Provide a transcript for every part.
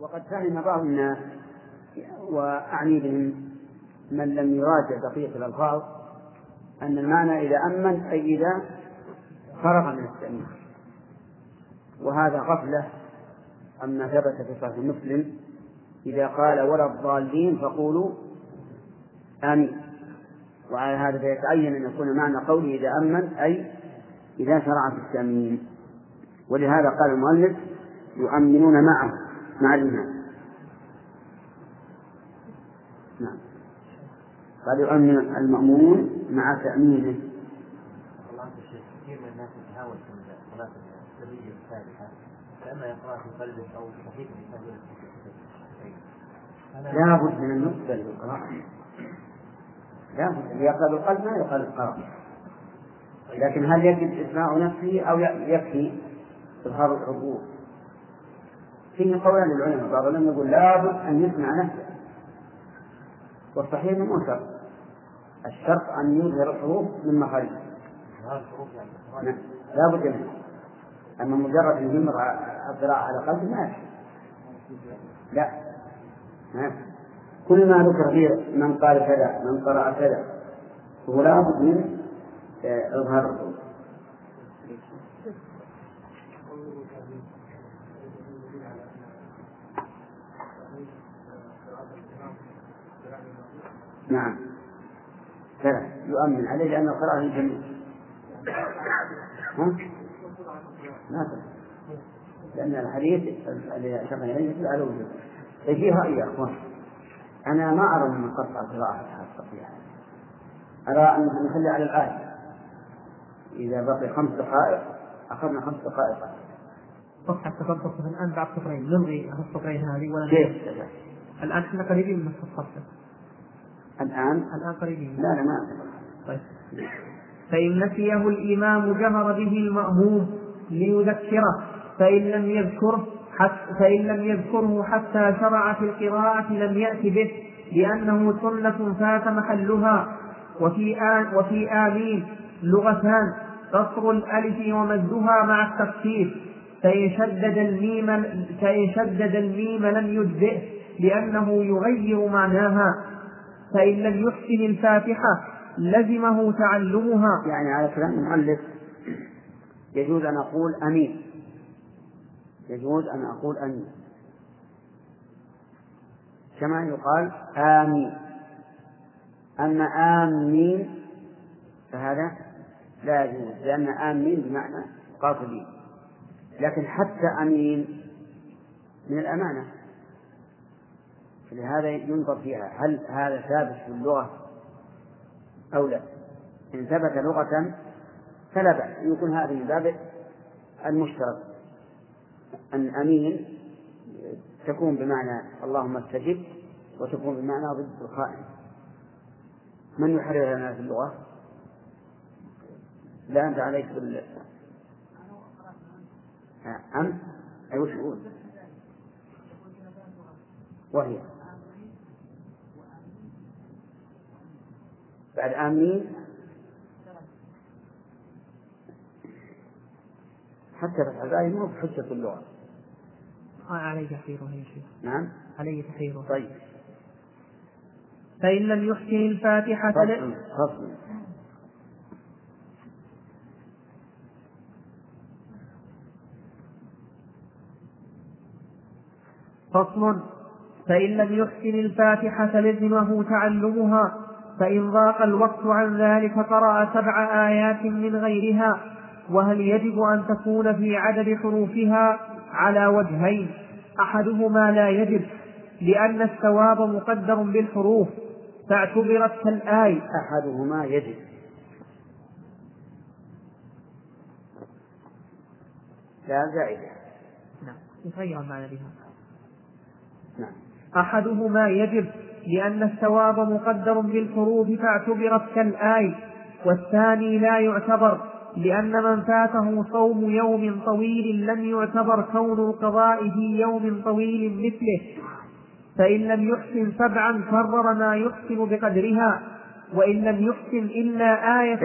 وقد فهم بعض الناس وأعني بهم من لم يراجع بقية الألفاظ أن المعنى إذا أمن أي إذا فرغ من التأمين، وهذا غفلة أما ثبت في صحيح مسلم إذا قال ولا الضالين فقولوا آمين. وعلى هذا فيتعين أن يكون معنى قوله إذا أمن أي إذا شرع في التأمين، ولهذا قال المؤلف يؤمنون معه مع الإمام. نعم، قال يؤمن المأمون مع تأمينه. الله كثير من الناس يتهاون في الصلاة السرية الثالثة فإما يقرأ في قلبه أو صحيح في لا بد من النطق بالقراءة، لا بد يقرأ بالقلب ما يقرأ بالقراءة، لكن هل يجب إسماع نفسه أو يكفي إظهار الحضور؟ فيه قولان للعلماء، بعضهم يقول لا بد أن يسمع نفسه، والصحيح مو شرط، الشرط أن يظهر الحروف من مخارجها لا بد منه، أما مجرد أن يمر القراءة على قلبه ما يكفي. لا، كل ما ذكر فيه من قال كذا من قرأ كذا هو لا بد من إظهار الحروف. نعم، فلا يؤمن عليه لأن القراءة الجميع ما تفهم، لأن الحديث الذي أشرنا إليه يدل على وجوده. فيه رأي يا أخوان، أنا ما أرى من قطع القراءة الصحيحة، أرى أن نخلي على الآية، إذا بقي 5 دقائق أخذنا 5 دقائق صفحة تفضل الآن بعد سطرين نلغي السطرين هذه ولا كيف؟ الآن احنا قريبين من الصفحة الآن قريبين. لا ما طيب. فإن نسيه الإمام جهر به المأموم ليذكره، فإن لم يذكره حتى شرع في القراءة لم يأت به، لأنه سنة فات محلها. وفي آمين لغتان، قصر الألف ومدها مع التخفيف، فإن شدد الميم لم يجزئه لأنه يغير معناها. فإن لم يحسن الفاتحة لزمه تعلمها. يعني على كلام المؤلف يجوز أن أقول أمين، يجوز أن أقول أمين كما يقال آمين، أما آمين فهذا لا يجوز، لأن آمين بمعنى قاصدين. لكن حتى أمين من الأمانة، فلهذا ينظر فيها هل هذا ثابت في اللغة أو لا. إن ثبت لغة فلا بأس، يكون هذا من باب المشترك، أن أمين تكون بمعنى اللهم استجب، وتكون بمعنى ضد الخائن. من يحرر لنا في اللغة؟ لا أنت عليك أم أي وش يقول؟ وهي بعد آمين حتى فتح الآية مو بحجة اللغة. عليه تحريره يا شيخ. نعم عليه تحريره. طيب. فإن لم يحسن الفاتحة فصل. فإن لم يحسن الفاتحة لزمه تعلمها، فإن ضاق الوقت عن ذلك قرأ 7 آيات من غيرها. وهل يجب أن تكون في عدد حروفها؟ على وجهين، أحدهما لا يجب لأن الثواب مقدر بالحروف فاعتبرت كالآية. أحدهما يجب، لا زائدة. نعم، يغير المعنى بها. نعم. أحدهما يجب لأن الثواب مقدر بالحروف فاعتبرت كالآية، والثاني لا يعتبر لأن من فاته صوم يوم طويل لم يعتبر كون القضاء في يوم طويل مثله. فإن لم يحسن 7 كرر ما يحسن بقدرها، وإن لم يحسن إلا آية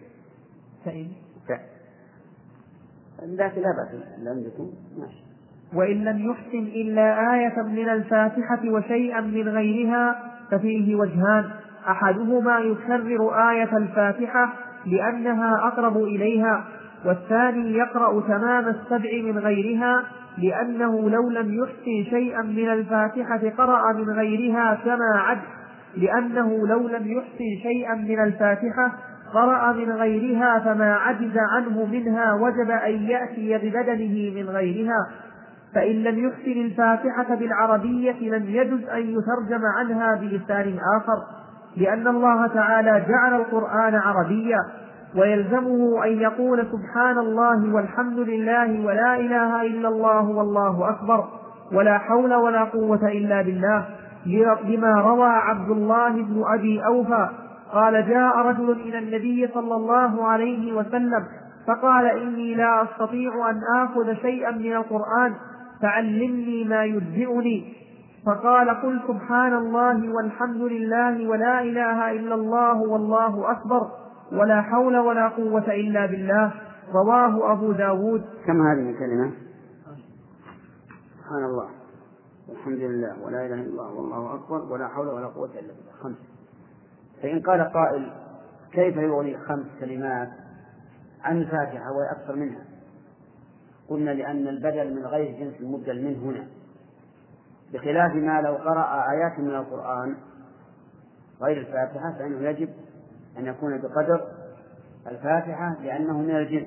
لكن لا بأس عندكم ماشي. وإن لم يحسن إلا آية من الفاتحة وشيئا من غيرها ففيه وجهان: أحدهما يكرر آية الفاتحة لأنها أقرب إليها، والثاني يقرأ تمام السبع من غيرها لأنه لو لم يحسن شيئا من الفاتحة قرأ من غيرها كما عد لأنه لو لم يحسن شيئا من الفاتحة قرأ من غيرها فما عجز عنه منها وجب أن يأتي ببدنه من غيرها. فإن لم يحسن الفاتحة بالعربية لم يجز أن يترجم عنها بلسان آخر، لأن الله تعالى جعل القرآن عربيا، ويلزمه أن يقول سبحان الله والحمد لله ولا إله إلا الله والله أكبر ولا حول ولا قوة إلا بالله، لما روى عبد الله بن أبي أوفى قال: جاء رجل إلى النبي صلى الله عليه وسلم فقال: إني لا أستطيع أن آخذ شيئا من القرآن فعلمني ما يجزئني. فقال: قل سبحان الله والحمد لله ولا إله إلا الله والله أكبر ولا حول ولا قوة إلا بالله. رواه أبو داود. كم هذه الكلمة؟ سبحان الله والحمد لله ولا إله إلا الله والله أكبر ولا حول ولا قوة إلا بالله، 5. فإن قال قائل: كيف يغني 5 كلمات عن الفاتحة وأكثر منها؟ قلنا: لأن البدل من غير جنس المبدل منه هنا، بخلاف ما لو قرأ آيات من القرآن غير الفاتحة فإنه يجب أن يكون بقدر الفاتحة لأنه من الجنس.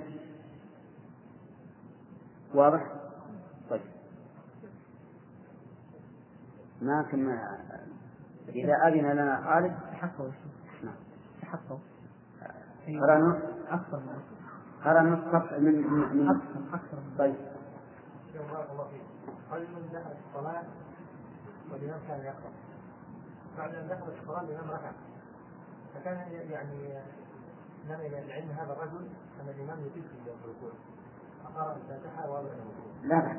واضح؟ طيب، ما كنا إذا أذن لنا خالد تحقق قرأ نصف من أكثر. طيب. بارك الله فيك. رجل دخل الصلاة والإمام كان يقرأ، بعد أن دخل الصلاة الإمام ركع، فكان يعني نمى إلى العلم هذا الرجل أن الإمام يطيل في الركوع، فقرأ الفاتحة وأبدأ الركوع. لا بأس.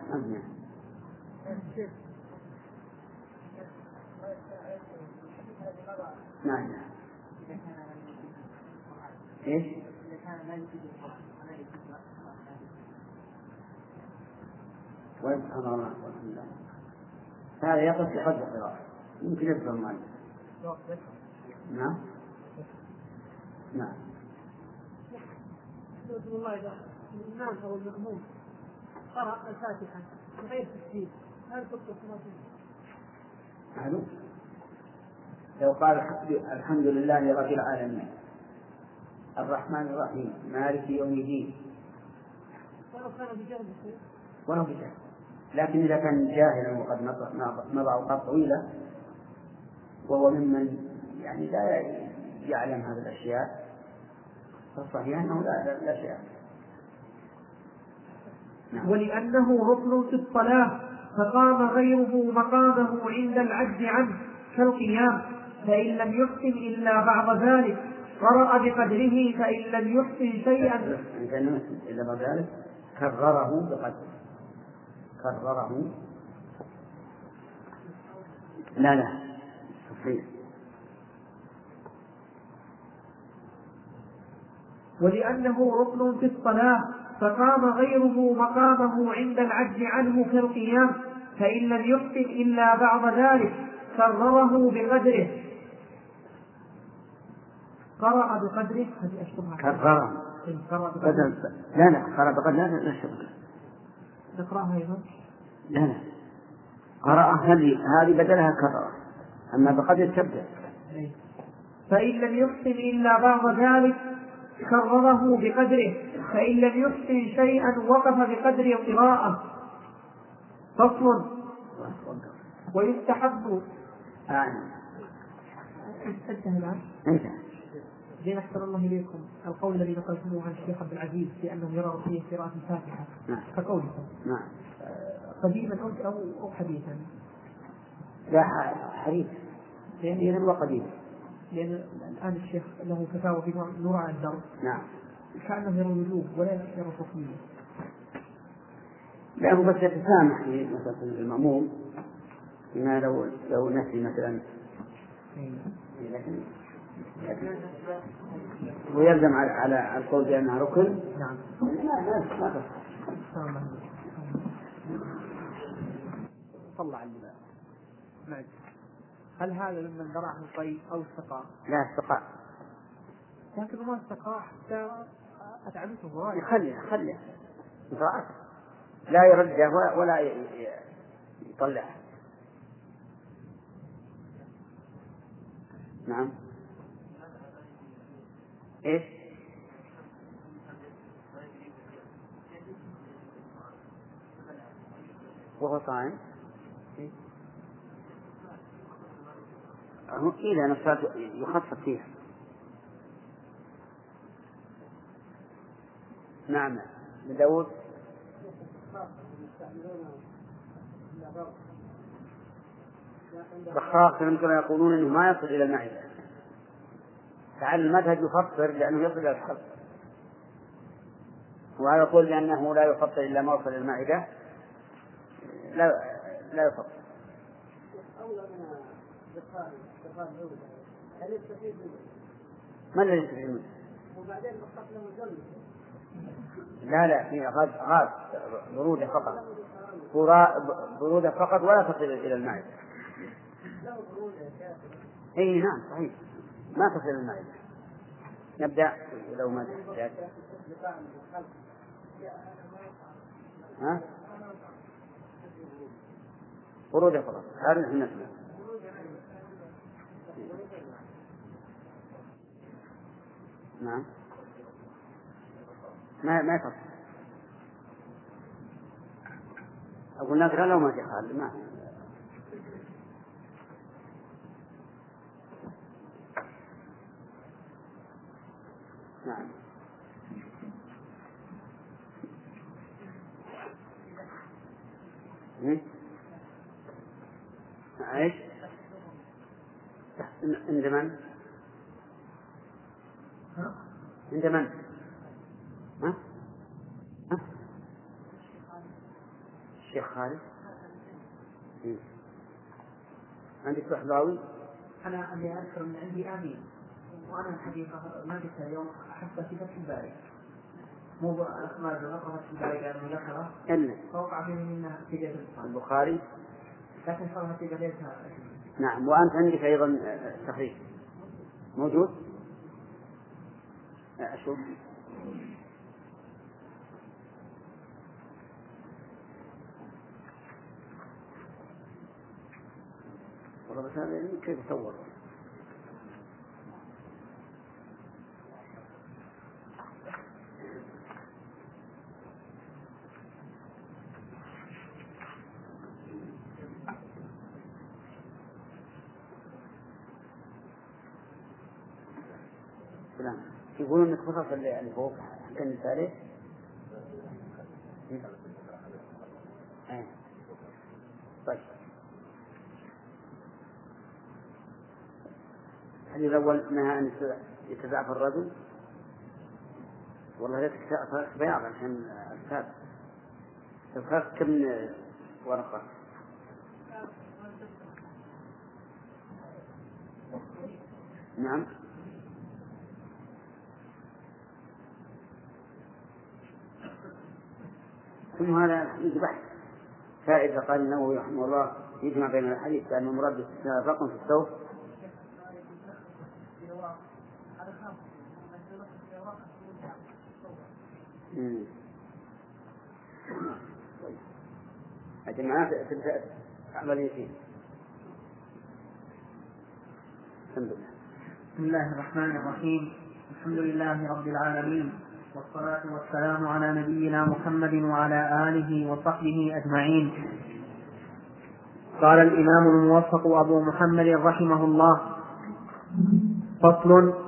نعم. إيش؟ سبحان الله والحمد لله، هذا يقف في قدر القراءة، يمكن يفهم معي. نعم. نعم. بسم الله إذا الإمام أو المأموم قرأ الفاتحة بغير تسجيل هل تبطل صلاته؟ لو قال: الحمد لله رب العالمين الرحمن الرحيم مالك يوم الدين، ولو كان بجهل ولو بجهل، لكن إذا كان جاهلا وقد مضى أوقات طويلة وهو ممن يعني لا يعلم هذه الأشياء فالصحيح أنه لا شيء. نعم. ولأنه ركن في الصلاة فقام غيره مقامه عند العجز عنه كالقيام، فإن لم يحسن إلا بعض ذلك قرأ بقدره، فإن لم يحسن شيئا إلا بعد ذلك كرره بقدره. لا صحيح. ولأنه ركن في الصلاة فقام غيره مقامه عند العجز عنه كالقيام، فإن لم يحسن إلا بعض ذلك كرره بقدره. قرأ بقدره هذه أشبهها كرره لا قرأ بقدره لا شبه. نقرأها أيضا. لا قرأ هذه بدلها كرر، أما بقدر تبدأ. فإن لم يحسن إلا بعض ذلك كرره بقدره، فإن لم يحسن شيئا وقف بقدر القراءة. فصل. ويستحب انتهى الآن. زين أحسن الله إليكم القول الذي نقلته عن الشيخ عبد العزيز في أنه يرى فيه قراءة الفاتحة كقولكم قديما أو حديثا؟ لا حديث، يعني هو قديم، لأن الآن الشيخ له فتاوى في نور على الدرس. نعم. كأنه يرى الوجوب ولا يرى الحكمية. لا هو بس يتسامح في مثلا المأموم بما لو نسي مثلا، لكن ويلزم على القول بأنها ركن. نعم. ما صلى على اللباس معد، هل هذا ممن ذرعه الطيب أو استقى؟ لا استقاء، لكن ما استقى حتى أتعبته رايح. خليه إطاعته، لا يرده ولا يطلعه. نعم. إيش؟ وهو صائم؟ إذا نفسه يخفف فيها. نعم. داود بخاخ كما يقولون إنه ما يصل إلى المعدة، فعلى المذهب يفطر لأنه يصل إلى الحلق، وهذا يقول لأنه لا يفطر إلا ما وصل إلى المعدة لا يفطر. ما الذي يستفيد منه؟ لا في غاز برودة فقط، برودة فقط ولا تصل إلى المعدة. أي نعم صحيح ما تصل إلى المعدة. نبدأ لو ما تحتاج. ها؟ برودة فقط هذا نحن نسمع. نعم ما يفصل. أقول لك لو ما تخال ما. نعم. ايش؟ عند من؟ عند من؟ ها؟ الشيخ خالد. عندك صحراوي؟ أنا اللي أذكر من عندي آمين، وأنا الحقيقة ما قلت اليوم أحب في فتح الباري، مو أخبار بغطرة فتح الباري قال مذكرة فوقع فيه منها في البخاري، لكن صارت في قضيتها. نعم. وأنت عندك أيضا تخريج موجود؟ أشوف. والله بس هذا كيف يصور؟ يقولون انك خصص اللي فوق كان الثالث. طيب هل الأول نهى أن يتزعف الرجل؟ والله ليس بياض عشان الكتاب تفرق كم ورقة. نعم. ثم هذا يجي بحث فائدة. قال النووي رحمه الله يجمع بين الحديث بأن المراد باستثناء الرقم في الثوب الجماعات تبدأ عملية فيه. الحمد لله. بسم الله الرحمن الرحيم. الحمد لله رب العالمين، والصلاة والسلام على نبينا محمد وعلى آله وصحبه أجمعين. قال الإمام الموفق أبو محمد رحمه الله: فصل: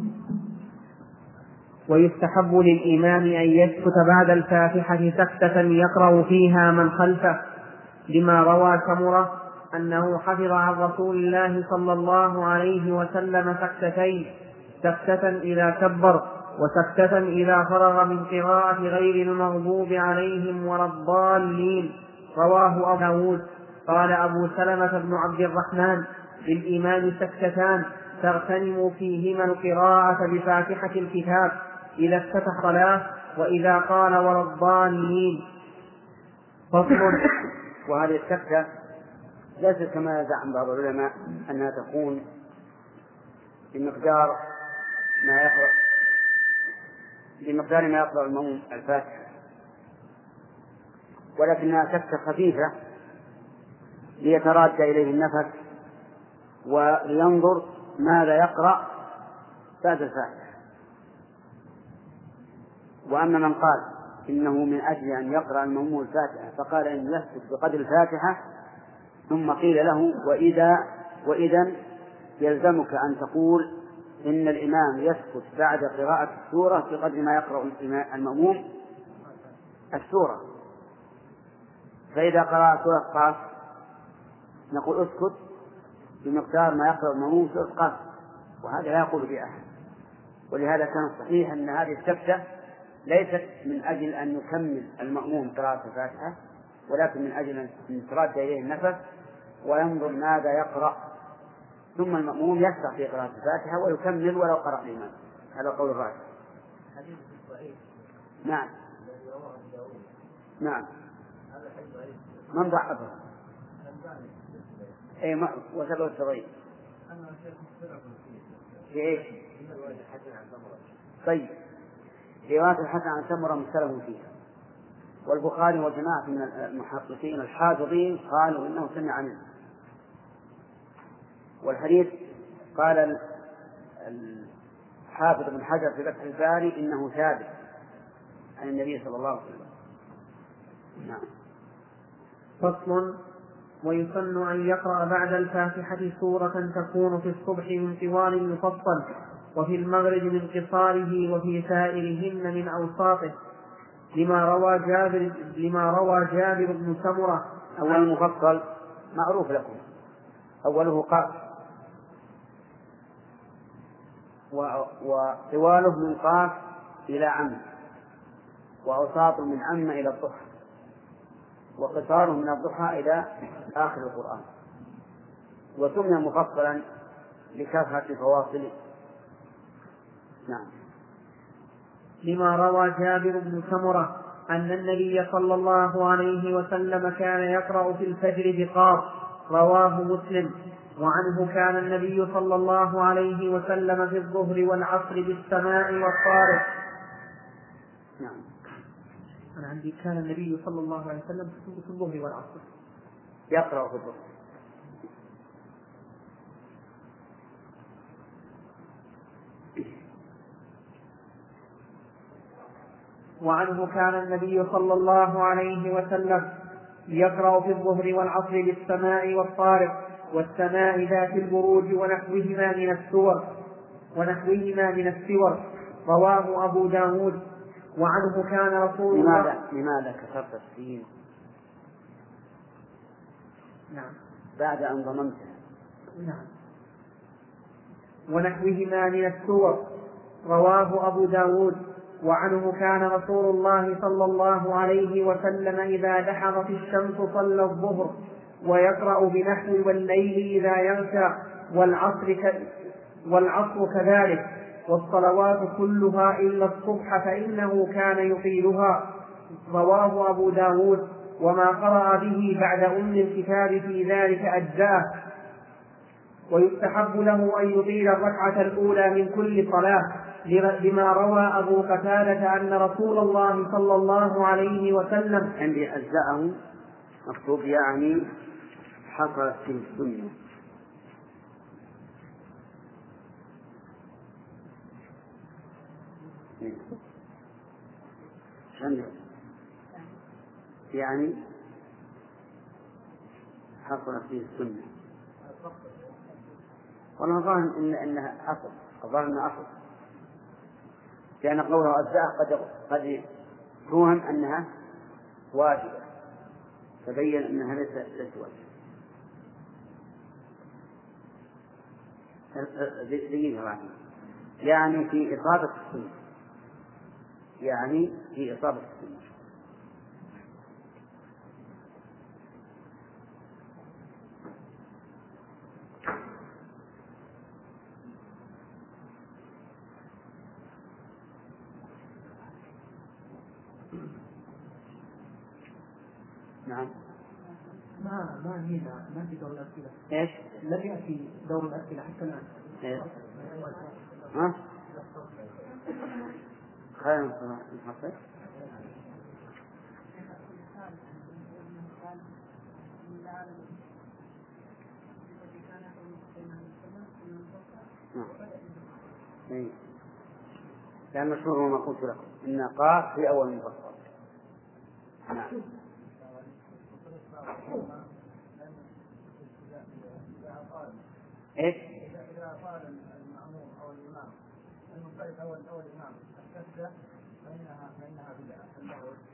ويستحب للإمام أن يسكت بعد الفاتحة سكتة يقرأ فيها من خلفه، لما روى سمرة أنه حفظ عن رسول الله صلى الله عليه وسلم سكتتين، سكتة إذا كبر وسكتة إذا فرغ من قراءة غير المغضوب عليهم ولا الضالين. رواه أبو داود. قال أبو سلمة بن عبد الرحمن: للإمام سكتتان تغتنم فيهما القراءة بفاتحة الكتاب إذا افتتح صلاة وإذا قال ولا الضالين. فصل: وهذه السكتة ليست كما زعم بعض العلماء أنها تكون بمقدار ما يقرأ المأموم الفاتحة، ولكنها سكتة خفيفة ليتراجع إليه النفس ولينظر ماذا يقرأ بعد الفاتحة. وأما من قال إنه من أجل أن يقرأ المأموم الفاتحة فقال إن يسكت بقدر الفاتحة، ثم قيل له وإذا يلزمك أن تقول إن الإمام يسكت بعد قراءة السورة بقدر ما يقرأ المأموم السورة، فإذا قرأ سورة قاف نقول اسكت بمقدار ما يقرأ المأموم سورة قاف، وهذا لا يقول به أحد. ولهذا كان الصحيح أن هذه السكتة ليست من أجل أن يكمل المأموم قراءة الفاتحة، ولكن من أجل أن يتراجع إليه النفس وينظر ماذا يقرأ، ثم المأموم يشرع في قراءة الفاتحة ويكمل ولو قرأ الإمام. هذا قول الراجح. نعم نعم من ضعفه؟ أي وسبب التضعيف في إيش؟ طيب، رواية الحسن عن سمرة مختلف فيها، والبخاري وجماعة من المحققين الحافظين قالوا إنه سمع منه، والحديث قال الحافظ بن حجر في فتح الباري إنه ثابت عن النبي صلى الله عليه وسلم. نعم. فصل: ويسن أن يقرأ بعد الفاتحة سورة تكون في الصبح من طوال يفصل، وفي المغرب من قصاره، وفي سائرهن من أوساطه، لما روى جابر بن سمرة. أول المفصل معروف لكم، أوله قاف، وطواله من قاف إلى عم، وأوساط من عم إلى الضحى، وقصاره من الضحى إلى آخر القرآن. وسمي مفصلا لكثرة فواصله. نعم. لما روى جابر بن سمرة أن النبي صلى الله عليه وسلم كان يقرأ في الفجر بقاف، رواه مسلم. وعنه كان النبي صلى الله عليه وسلم في الظهر والعصر بالسماء والطارق. نعم. أنا عندي كان النبي صلى الله عليه وسلم في الظهر والعصر يقرأ في الظهر. وعنه كان النبي صلى الله عليه وسلم يقرأ في الظهر والعصر بالسماء والطارق، والسماء ذات البروج ونحوهما من السور، رواه أبو داود. وعنه كان رسول الله. لماذا كسرت السين؟ نعم. بعد أن ضممتها. نعم. ونحوهما من السور، رواه أبو داود. وعنه كان رسول الله صلى الله عليه وسلم إذا دحضت الشمس صلى الظهر ويقرأ بنحو والليل إذا يغشى، والعصر كذلك، والصلوات كلها إلا الصبح فإنه كان يطيلها، رواه أبو داود. وما قرأ به بعد الكتاب في ذلك أجزاءه. ويستحب له أن يطيل الركعة الأولى من كل صلاة، لما روى أبو قتادة أن رسول الله صلى الله عليه وسلم. عندي أجزاءه مكتوب يعني حصلت في السنة. يعني حصلت في السنة. والله ظاهر إنها أصل، الظاهر إنها أصل، لأن قوله أجزاء قد توهم أنها واجبة، تبين أنها ليست واجبة. يعني في إصابة السنة، يعني في إصابة السنة. نعم. ما في دور الأسئلة. إيش؟ لم يأتي دور الأسئلة حتى الآن. إيه؟ ها؟ خلينا نحصل. لأن مشهور ما قلت لكم إن قاف في أول مفصل. نعم. إيش؟ إذا قال المأمور أو الإمام المنفرد أو الإمام السجدة فإنها بدعة.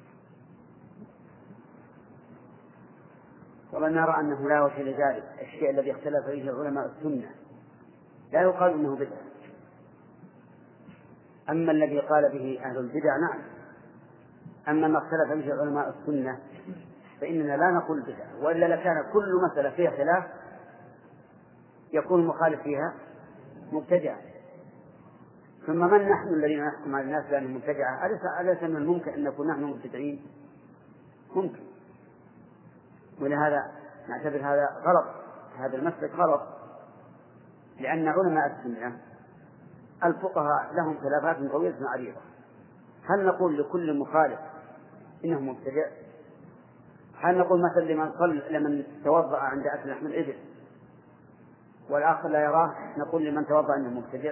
والله نرى أنه لا وجه لذلك. الشيء الذي اختلف فيه علماء السنة لا يقال أنه بدعة. أما الذي قال به أهل البدع نعم. أما ما اختلف فيه علماء السنة فإننا لا نقول بدعة، وإلا لكان كل مسألة فيها خلاف يكون المخالف فيها مبتدعا. ثم من نحن الذين نحكم على الناس بأنهم مبتدعة؟ أليس من الممكن أن نكون نحن مبتدعين؟ ممكن. ولهذا نعتبر هذا غلط، هذا المسلك غلط، لأن علماء السنة الفقهاء لهم خلافات طويلة عريضة. هل نقول لكل مخالف إنه مبتدع؟ هل نقول مثلا لمن توضأ عند أكل لحم الإبل والآخر لا يراه نقول لمن توضأ أنه مبتدع؟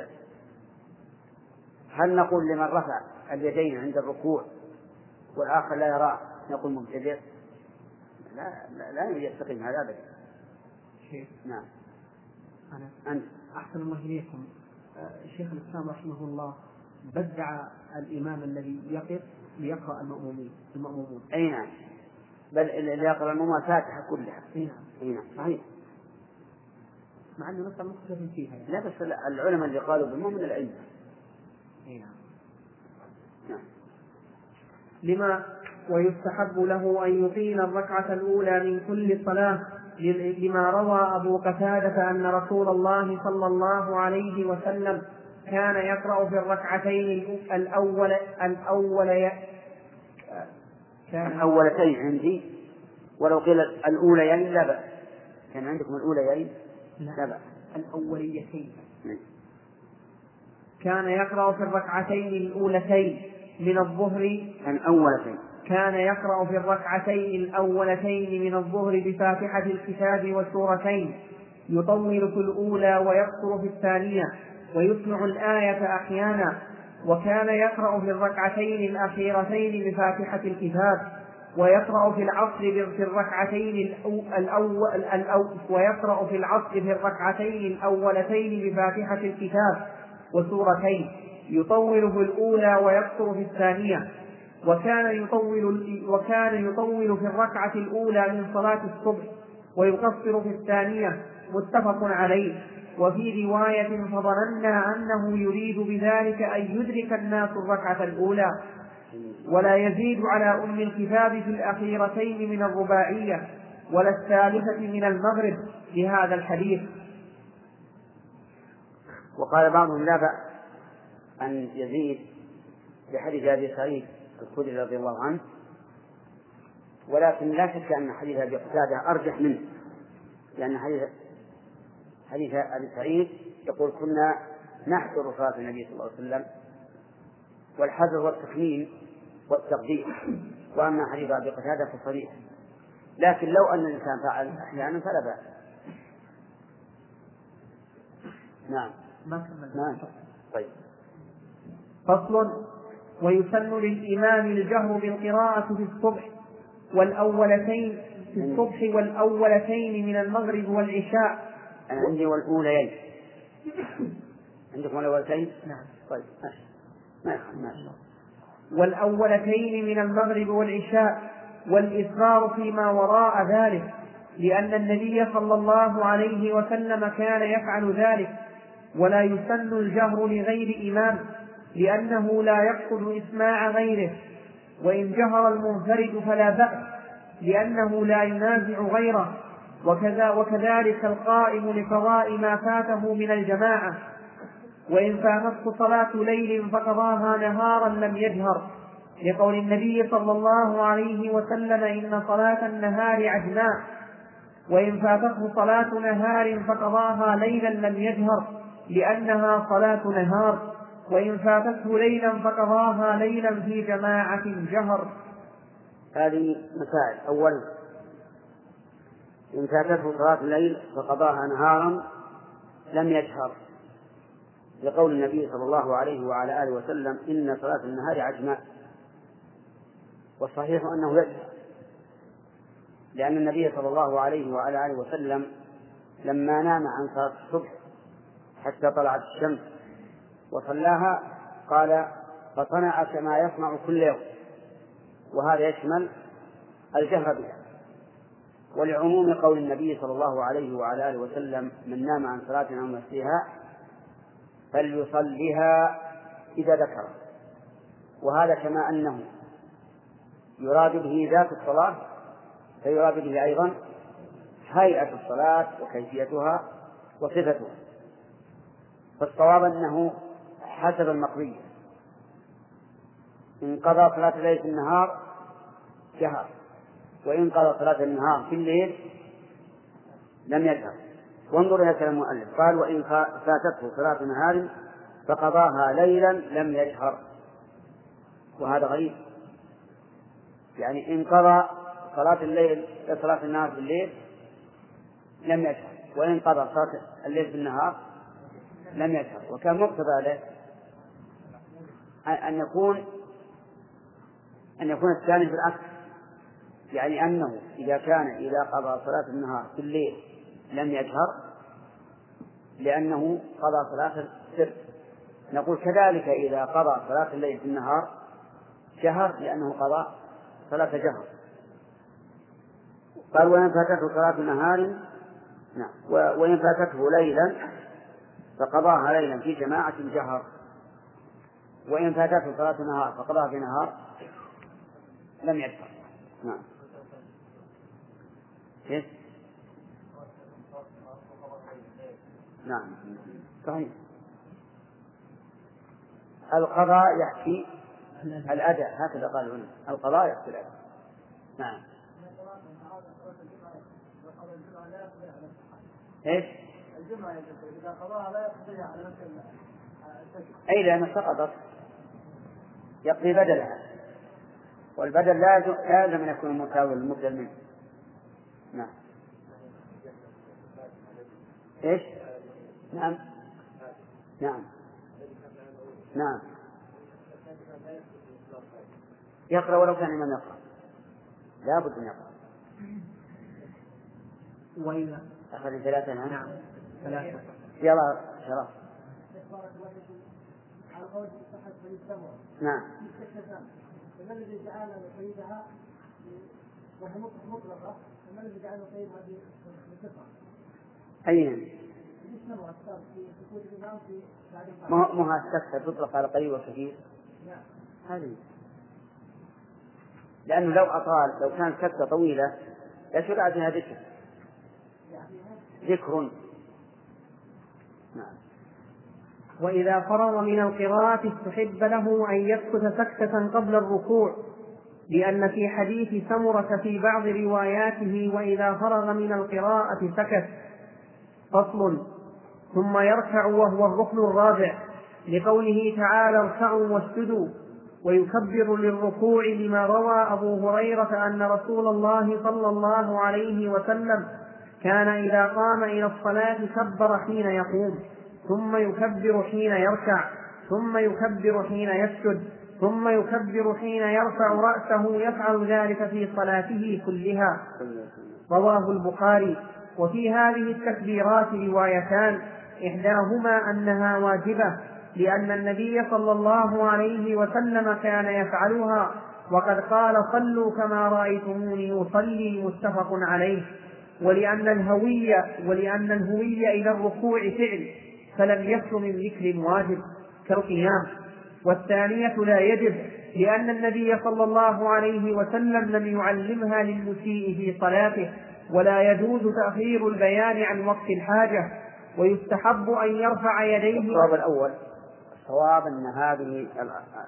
هل نقول لمن رفع اليدين عند الركوع والآخر لا يراه نقول مبتدع؟ لا يستقيم هذا أبدا. نعم. أنت أحسن الله إليكم. الشيخ الإسلام رحمه الله بدع الإمام الذي يقف ليقرأ المأمومون. أي نعم. بل اللي يقرأ المأمومون فاتحة كلها. أي نعم. صحيح. مع أنه نص مختلف فيها يعني. لا بس العلماء اللي قالوا بالمؤمن العلم. أي نعم. نعم. لما ويستحب له أن يطيل الركعة الأولى من كل صلاة لما روى أبو قتادة أن رسول الله صلى الله عليه وسلم كان يقرأ في الركعتين الأولتين عندي، ولو قيل الأوليين لا بأس. كان عندكم الأوليين لا بأس. الأوليتين. كان يقرأ في الركعتين الأولتين من الظهر. كان يقرأ في الركعتين الأولتين من الظهر بفاتحة الكتاب وسورتين، يطول في الأولى ويقصر في الثانية، ويسمع الآية أحيانا. وكان يقرأ في الركعتين الأخيرتين بفاتحة الكتاب، ويقرأ في العصر في الركعتين الأولتين بفاتحة الكتاب وسورتين، يطول في الأولى ويقصر في الثانية. وكان يطول في الركعة الأولى من صلاة الصبح ويقصر في الثانية، متفق عليه. وفي رواية فظننا أنه يريد بذلك أن يدرك الناس الركعة الأولى ولا يزيد على أم الكتاب في الأخيرتين من الرباعية ولا الثالثة من المغرب لهذا الحديث. وقال بعضهم لا بأس أن يزيد بحديث أبي سعيد الخدري رضي الله عنه، ولكن لا شك أن حديث أبي قتادة أرجح منه، لأن حديث أبي سعيد يقول كنا نحضر صلاة النبي صلى الله عليه وسلم، والحذر والتخمين والتقدير. وأما حديث أبي قتادة فصريح، لكن لو أن الإنسان فعل أحيانا فلا بأس. نعم. طيب. فصل. ويسن للإمام الجهر بالقراءة في الصبح والأولتين من المغرب والعشاء. أنا عندي والأوليين. عندكم الأولتين؟ نعم. طيب. ماشي. والأولتين من المغرب والعشاء، والإصرار فيما وراء ذلك، لأن النبي صلى الله عليه وسلم كان يفعل ذلك. ولا يسن الجهر لغير إمام، لأنه لا يقصد إسماع غيره. وإن جهر المنفرد فلا بأس، لأنه لا ينازع غيره. وكذلك القائم لقضاء ما فاته من الجماعة. وإن فاتته صلاة ليل فقضاها نهارا لم يجهر، لقول النبي صلى الله عليه وسلم إن صلاة النهار عجماء. وإن فاتته صلاة نهار فقضاها ليلا لم يجهر لأنها صلاة نهار، وإن فاتته ليلا فقضاها ليلا في جماعة جهر. هذه مسائل. أولا، إن فاتته صلاة الليل فقضاها نهارا لم يجهر، لقول النبي صلى الله عليه وعلى آله وسلم: إن صلاة النهار عجماء. والصحيح أنه يجهر، لأن النبي صلى الله عليه وعلى آله وسلم لما نام عن صلاة الصبح حتى طلعت الشمس وصلاها قال: فصنع كما يصنع كل يوم، وهذا يشمل الجهر بها. ولعموم قول النبي صلى الله عليه وعلى آله وسلم: من نام عن صلاة أو نسيها فليصلها إذا ذكر. وهذا كما أنه يراد به ذات الصلاة فيراد به أيضا هيئة الصلاة وكيفيتها وصفتها. فالصواب أنه حسب المقضية، إن قضى صلاة الليل في النهار جهر، وإن قضى صلاة النهار في الليل لم يجهر. وانظر إلى كلام المؤلف، قال: وإن فاتته صلاة نهار فقضاها ليلا لم يجهر. وهذا غريب، يعني إن قضى صلاة الليل صلاة النهار في الليل لم يجهر، وإن قضى صلاة الليل في النهار لم يجهر. وكان مقتضى له أن يكون الثاني بالعكس، يعني أنه إذا قضى صلاة النهار في الليل لم يجهر لأنه قضى صلاة السر، نقول كذلك إذا قضى صلاة الليل في النهار جهر لأنه قضى صلاة جهر. قال: وإن فاتته صلاة نهار وإن فاتته ليلا فقضاها ليلا في جماعة جهر، وإن فاتته صلاة نهار فقضاها في نهار لم يجهر. نعم. إيه؟ نعم صحيح. القضاء يحكي الأداء، هكذا قال هنا: القضاء يحكي الأداء. نعم. إيش؟ الجمعة إذا قضاها لا يقضيها على نفس أي لأنها سقطت يقضي بدلها، والبدل لا يلزم أن يكون مساوي للمبدل منه. نعم. إيش؟ نعم نعم نعم يقرأ ولو كان من يقرأ، لا بد من يقرأ. وإذا أخذ ثلاثة. نعم ثلاثة. يلا شرف. نعم. فما الذي جعل قيدها وهي مطلقة؟ فما الذي جعل قيدها بكثرة؟ أين؟ ما السكتة تطلق على قليل وكثير؟ هذه لأنه لو أطال، لو كانت سكتة طويلة يشرع فيها ذكر. نعم. وإذا فرغ من القراءة استحب له أن يسكت سكتة قبل الركوع، لأن في حديث سمرة في بعض رواياته: وإذا فرغ من القراءة سكت. فصل. ثم يركع وهو الركن الرابع، لقوله تعالى: اركعوا واسجدوا. ويكبر للركوع لما روى أبو هريرة أن رسول الله صلى الله عليه وسلم كان إذا قام إلى الصلاة كبر حين يقوم، ثم يكبر حين يركع، ثم يكبر حين يسجد، ثم يكبر حين يرفع رأسه، يفعل ذلك في صلاته كلها. رواه البخاري. وفي هذه التكبيرات روايتان: إحداهما أنها واجبة لأن النبي صلى الله عليه وسلم كان يفعلها، وقد قال: صلوا كما رأيتموني أصلي، متفق عليه. ولأن الهوية إلى الركوع فعل فلم يخل من ذكر واجب كالقيام. والثانية لا يجب لأن النبي صلى الله عليه وسلم لم يعلمها للمسيء في صلاته، ولا يجوز تأخير البيان عن وقت الحاجة، ويستحب أن يرفع يديه. الصواب الأول، الصواب أن هذه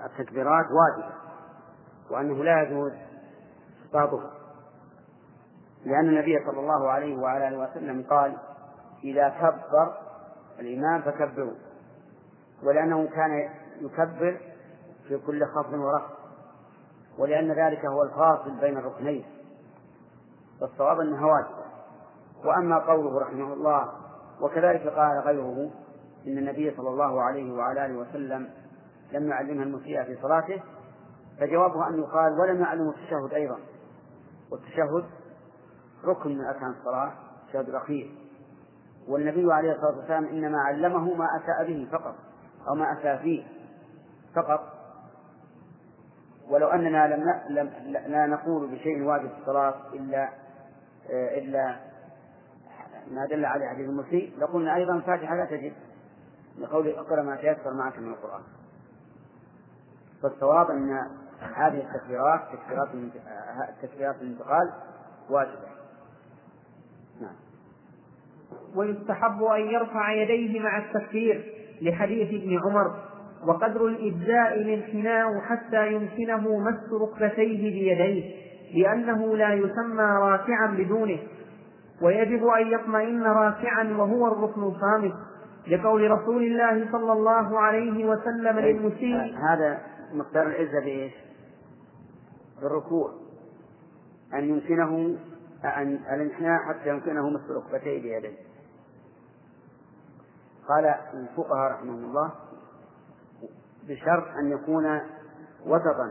التكبيرات واجبة، وأنه لا يجوز إسقاطها، لأن النبي صلى الله عليه وعلى آله وسلم قال إذا كبر الإمام فكبروا، ولأنه كان يكبر في كل خفض ورفع، ولأن ذلك هو الفاصل بين الركنين، والصواب أنها واجبة. وأما قوله رحمه الله وكذلك قال غيره إن النبي صلى الله عليه وعلى آله وسلم لم يعلمها المسيء في صلاته، فجوابه أن يقال ولم يعلمه التشهد أيضا، والتشهد ركن من أركان الصلاة، التشهد الأخير، والنبي عليه الصلاة والسلام إنما علمه ما أساء به فقط أو ما أساء فيه فقط. ولو أننا لا نقول بشيء واجب في الصلاة إلا ما دل عليه حديث المسيء لقلنا أيضا فاتحة لا تجب، لقول اقرأ ما تيسر معك من القرآن. فالصواب أن هذه تكبيرات الانتقال واجبة. نعم. ويستحب أن يرفع يديه مع التكبير لحديث ابن عمر، وقدر الإجزاء الانحناء حتى يمكنه مس ركبتيه بيديه، لأنه لا يسمى راكعا بدونه. ويجب أن يطمئن راكعا وهو الركن الخامس، لقول رسول الله صلى الله عليه وسلم للمسيء. هذا مقدار العزة بإيش؟ بالركوع، أن يمكنه الانحناء حتى يمكنه مس ركبتيه بيديه. قال الفقهاء رحمهم الله بشرط أن يكون وسطا،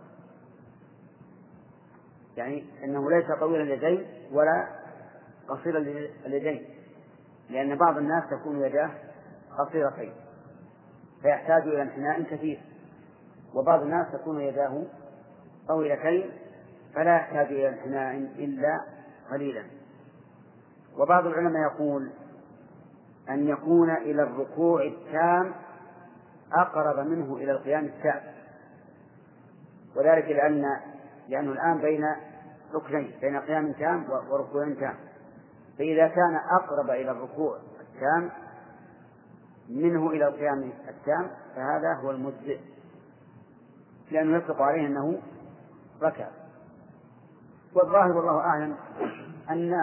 يعني أنه ليس طويل اليدين ولا قصير اليدين، لأن بعض الناس تكون يداه قصيرتين فيحتاج إلى انحناء كثير، وبعض الناس تكون يداه طويلتين فلا يحتاج إلى انحناء إلا قليلا. وبعض العلماء يقول أن يكون إلى الركوع التام أقرب منه إلى القيام التام، وذلك لأنه الآن بين ركنين، بين قيام تام وركوع تام، فإذا كان أقرب إلى الركوع التام منه إلى القيام التام فهذا هو المجزئ، لأنه يطلق عليه أنه ركع. والظاهر والله أعلم أن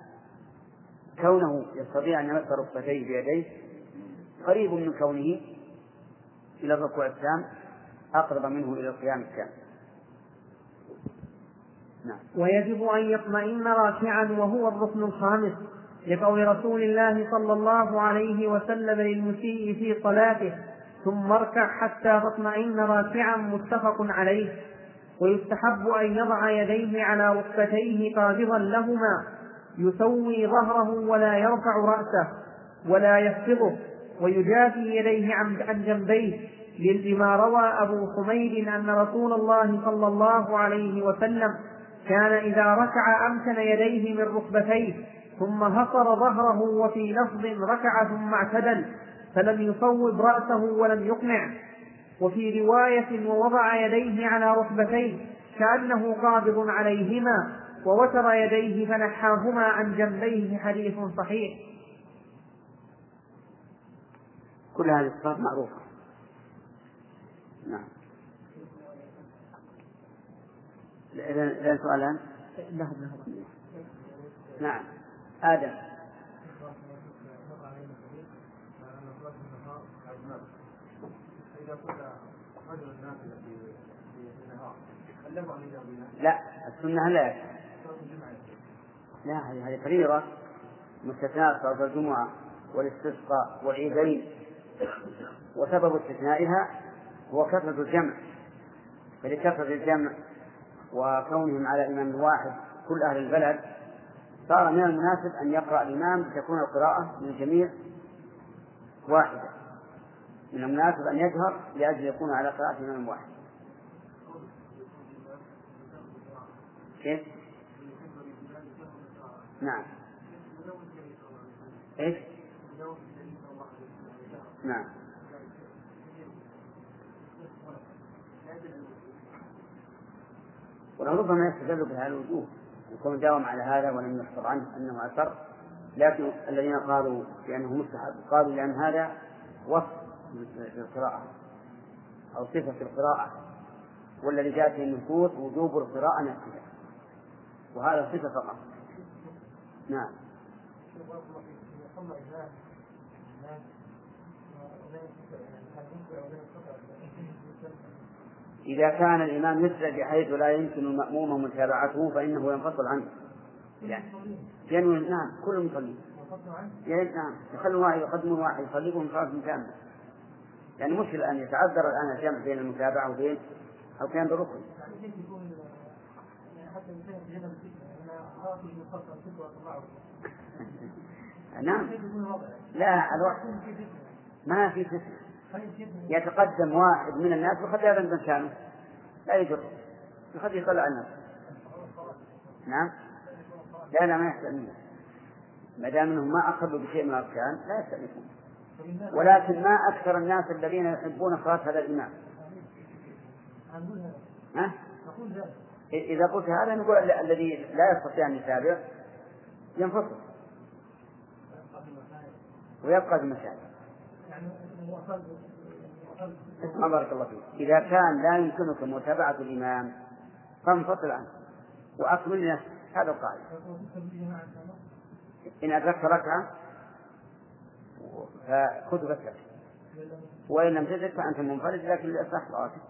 كونه يستطيع أن يمس ركبتيه بيديه قريب من كونه إلى الركوع التام أقرب منه إلى القيام التام. نعم. ويجب أن يطمئن راكعا وهو الركن الخامس، لقول رسول الله صلى الله عليه وسلم للمسيء في صلاته ثم اركع حتى تطمئن راكعا، متفق عليه. ويستحب أن يضع يديه على ركبتيه قابضا لهما، يسوي ظهره ولا يرفع رأسه ولا يخفضه، ويجافي يديه عن جنبيه، لما روى أبو حميد أن رسول الله صلى الله عليه وسلم كان إذا ركع أمكن يديه من ركبتيه ثم هصر ظهره، وفي لفظ ركع ثم اعتدل فلم يصوب رأسه ولم يقنع. وفي رواية ووضع يديه على ركبتيه كأنه قابض عليهما، ووتر يديه فنحاهما عن جنبيه، حديث صحيح. كل هذه الصفات معروفة. نعم. إذن سؤالان. نعم. آدم. لا، السنة لا. لا، هذه فريضة مستثناء صلاة الجمعة والاستسقاء والعيدين، وسبب استثنائها هو كثرة الجمع، فلكثرة الجمع وكونهم على إمام واحد كل أهل البلد صار من المناسب أن يقرأ الإمام تكون القراءة من الجميع واحدة، من المناسب أن يجهر لأجل يكون على قراءة إمام واحد. كيف؟ نعم. إيش؟ نعم. وربما يستدل بهذا الوجوه، يكون داوم على هذا ولم يحفظ عنه أنه أثر، لكن الذين قالوا بأنه مستحب قالوا لأن هذا وصف للقراءة أو صفة القراءة، والذي جاء في النصوص وجوب القراءة نفسها، وهذا صفة فقط. نعم. إذا كان الإمام يسرع بحيث لا يمكن المأموم متابعته فإنه ينفصل عنه. يعني ينوي نعم كل المصلين. نعم يخلي واحد يقدم واحد يصليكم صلاة كاملة. يعني مشكلة الآن يتعذر الآن الجمع بين المتابعة وبين أو كان بركن. نعم لا الوقت ما في فتنة. يتقدم واحد من الناس ويخلي هذا مكانه لا يجر يخلي يصلي على الناس. نعم لا ما يحتمل ما دام انهم ما اخذوا بشيء من الاركان لا يستأنفون. ولكن ما اكثر الناس الذين يحبون صلاة هذا الامام. اذا قلت هذا نقول الذي لا يستطيع ان يتابع ينفصل ويبقى في المساجد. اسمع بارك الله فيك. إذا كان لا يمكنك متابعة الإمام فانفصل عنه وأكمل لنفسك. هذا القاعدة. إن أدركت ركعة فخذ بسك وإن لم تدرك فأنت منفرد لكن لأصح راتب.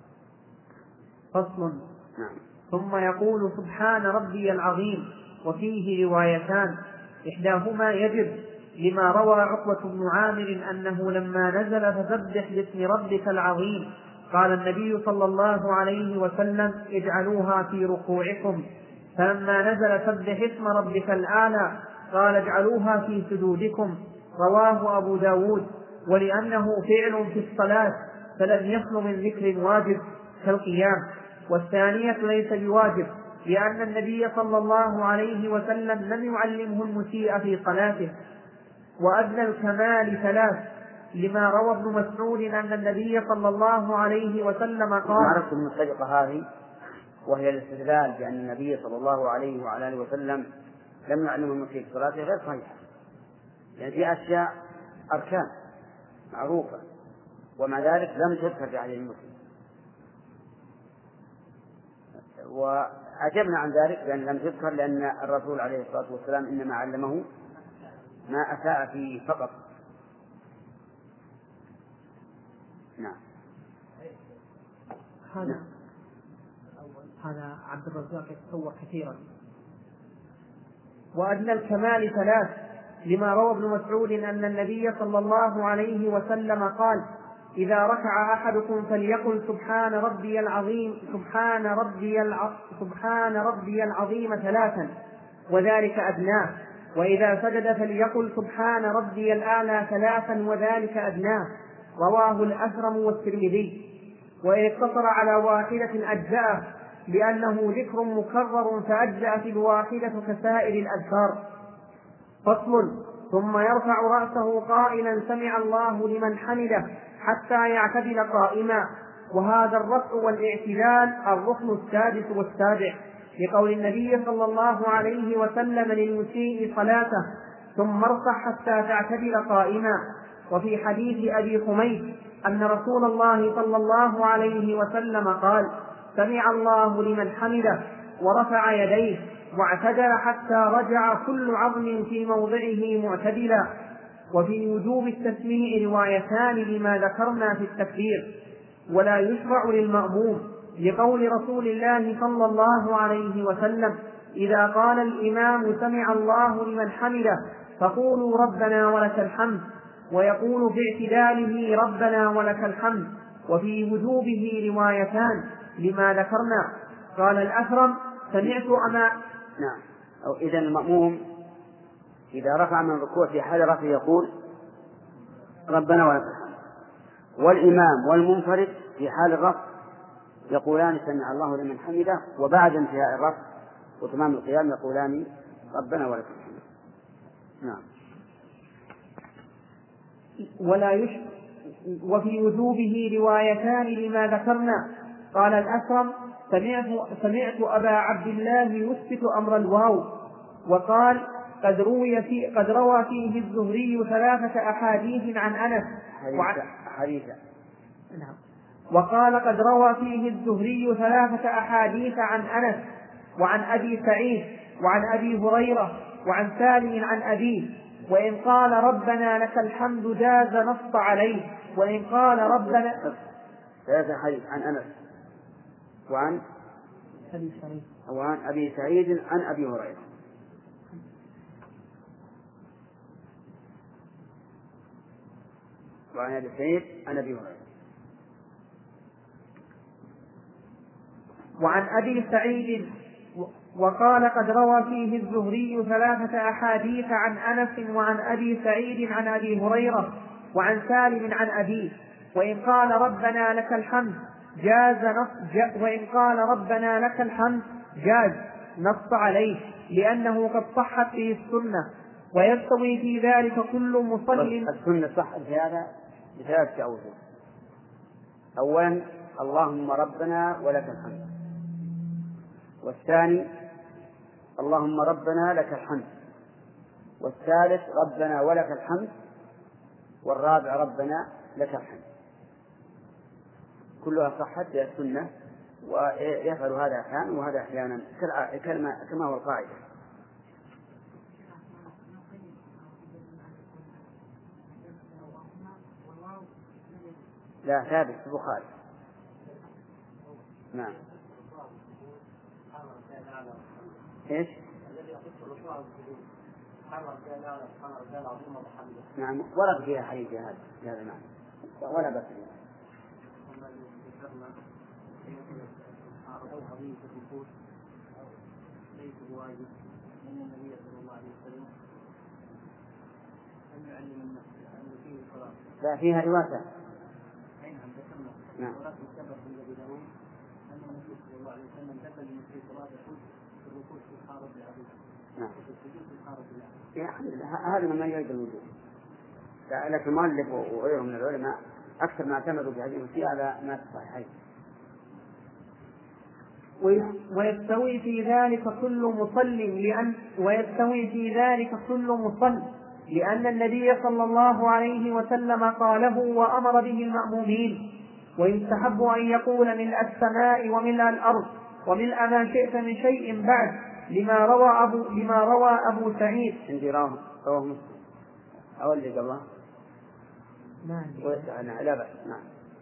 فصل. نعم. ثم يقول سبحان ربي العظيم. وفيه روايتان إحداهما يجب لما روى عقبة بن عامر أنه لما نزل فسبح باسم ربك العظيم قال النبي صلى الله عليه وسلم اجعلوها في ركوعكم، فلما نزل سبح اسم ربك الأعلى قال اجعلوها في سجودكم. رواه أبو داود. ولأنه فعل في الصلاة فلم يخل من ذكر واجب كالقيام. والثانية ليس بواجب لأن النبي صلى الله عليه وسلم لم يعلمه المسيء في صلاته. وأدنى الكمال ثلاث لما روى ابن مسعود أن النبي صلى الله عليه وسلم قال. عرفت من الطريقة هذه وهي الاستدلال بأن النبي صلى الله عليه وعلى آله وسلم لم يعلمه المسيء في صلاته غير صحيحة. يعني في أشياء أركان معروفة ومع ذلك لم تذكر في عليه المسيء. وأجبنا عن ذلك بأن لم تذكر لأن الرسول عليه الصلاة والسلام إنما علمه ما أساء فيه فقط. نعم. هذا عبد الرزاق يتصور كثيرا. وأدنى الكمال ثلاث لما روى ابن مسعود أن النبي صلى الله عليه وسلم قال إذا ركع أحدكم فليقل سبحان ربي العظيم سبحان ربي العظيم ثلاثا وذلك أدناه. وإذا سجد فليقل سبحان ربي الأعلى ثلاثا وذلك أدناه. رواه الأثرم والترمذي. وإن اقتصر على واحدة أجزأه لأنه ذكر مكرر فأجزأت الواحدة كسائر الأذكار. فصل. ثم يرفع رأسه قائلا سمع الله لمن حمده حتى يعتدل قائما. وهذا الرفع والاعتدال الركن السادس والسابع لقول النبي صلى الله عليه وسلم للمسيء صلاته ثم ارفع حتى تعتدل قائما. وفي حديث أبي حميد أن رسول الله صلى الله عليه وسلم قال سمع الله لمن حمده ورفع يديه واعتدل حتى رجع كل عظم في موضعه معتدلا. وفي وجوب التسميع روايتان لما ذكرنا في التكبير. ولا يشرع للمأموم لقول رسول الله صلى الله عليه وسلم إذا قال الإمام سمع الله لمن حمده فقولوا ربنا ولك الحمد ويقول في اعتداله ربنا ولك الحمد. وفي وجوبه روايتان لما ذكرنا. قال الأثرم سمعت أما. نعم. أو إذن المأموم إذا رفع من الركوع في حال رفعه يقول ربنا ولك الحمد، والإمام والمنفرد في حال الرفع يقولان سمع الله لمن حمده، وبعد انتهاء الرفع وتمام القيام يقولان ربنا ولك الحمد. نعم. وفي وجوبه روايتان لما ذكرنا. قال الأثرم سمعت أبا عبد الله يثبت أمر الواو. وقال قد روى فيه الزهري ثلاثة أحاديث عن أنس. وقال قد روى فيه الزهري ثلاثة أحاديث عن أنس وعن أبي سعيد وعن أبي هريرة وعن سالم عن أبيه. وإن قال ربنا لك الحمد جاز نص عليه. وإن قال ربنا هذا حديث عن أنس وعن أبي سعيد عن أبي هريرة. وعن أبي سعيد عن أبي هريرة. وعن أبي سعيد وقال قد روى فيه الزهري 3 أحاديث عن أنس وعن أبي سعيد عن أبي هريرة وعن سالم عن أبيه. وإن قال ربنا لك الحمد جاز نص عليه لأنه قد صحت فيه السنة. ويستوي في ذلك كل مصل. السنة صحت في هذا بثلاثة أوجه. أولا اللهم ربنا ولك الحمد، والثاني اللهم ربنا لك الحمد، والثالث ربنا ولك الحمد، والرابع ربنا لك الحمد. كلها صحت في السنة، ويفعل هذا أحيانا وهذا أحيانا كما هو القاعدة. لا ثابت في البخاري. نعم. ايش؟ نعم ورد فيها حديث هذا نعم ولا بأس به. لا فيها رواية. نعم. هذا ما يريد الوجود، لكن المؤلف وغيره من العلماء أكثر ما اعتمدوا بهذه المسألة على ما في الصحيحين. ويستوي في ذلك كل مصل لأن النبي صلى الله عليه وسلم قاله وأمر به المأمومين. ويستحب أن يقول ملء السماء وملء الأرض وملء ما شئت من شيء بعد لما روى أبو سعيد. عندي رواه مسلم أولد الله. لا بأس. نعم.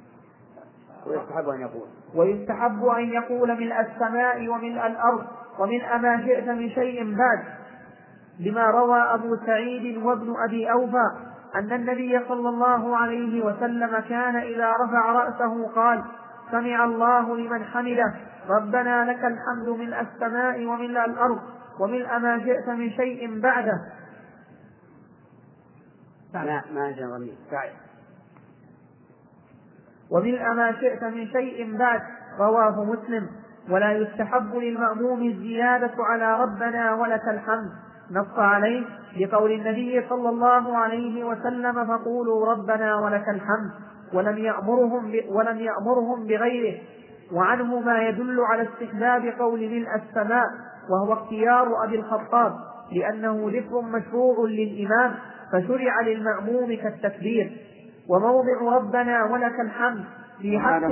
ويستحب أن يقول ملء السماء وملء الأرض وملء ما شئت من شيء بعد لما روى أبو سعيد وابن أبي أوفى أن النبي صلى الله عليه وسلم كان إذا رفع رأسه قال سمع الله لمن حمده ربنا لك الحمد ملء السماء وملء الأرض وملء ما شئت من شيء بعده. وملء ما شئت من شيء بعد رواه مسلم. ولا يستحب للمأموم الزيادة على ربنا ولك الحمد نص عليه لقول النبي صلى الله عليه وسلم فقولوا ربنا ولك الحمد ولم يأمرهم بغيره. وعنه ما يدل على استحباب قول ملء السماء وهو اختيار أبي الخطاب لأنه ذكر مشروع للإمام فشرع للمأموم كالتكبير. وموضع ربنا ولك الحمد في حق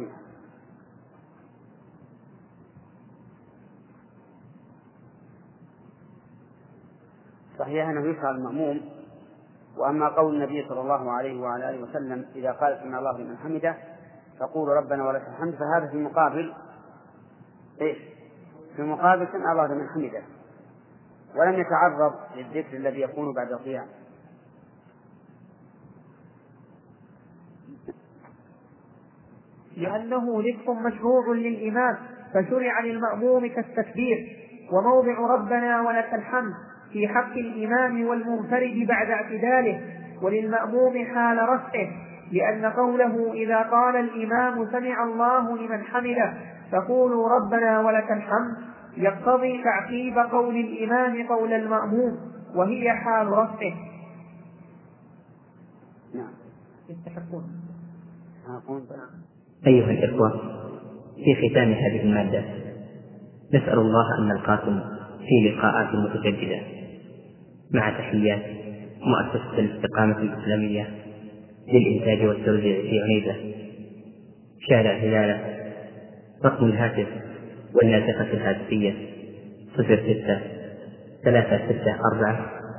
صحيح أنه يشرع المأموم. وأما قول النبي صلى الله عليه وعلى آله وسلم إذا قال سمع الله لمن حمده فقولوا ربنا ولك الحمد فهذا في مقابل إيش؟ في مقابل سمع الله لمن حمده، ولم يتعرض للذكر الذي يكون بعد القيام. لأنه ذكر مشروع للإمام فشرع للمأموم كالتكبير. وموضع ربنا ولك الحمد في حق الإمام والمنفرد بعد اعتداله وللمأموم حال رفعه لأن قوله إذا قال الإمام سمع الله لمن حمده فقولوا ربنا ولك الحمد يقتضي تعقيب قول الإمام قول المأموم وهي حال رفعه. أيها الإخوة، في ختام هذه المادة نسأل الله أن نلقاكم في لقاءات متجددة مع تحيات مؤسسة الاستقامة الإسلامية للإنتاج والتوزيع في عنيزة، شارع هلالة، رقم الهاتف والناسخة الهاتفية 06 364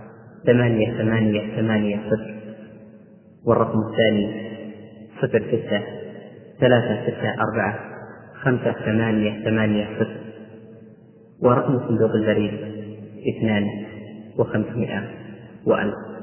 8880. والرقم الثاني 06 364 5880. ورقم صندوق البريد 2 و500 و1000.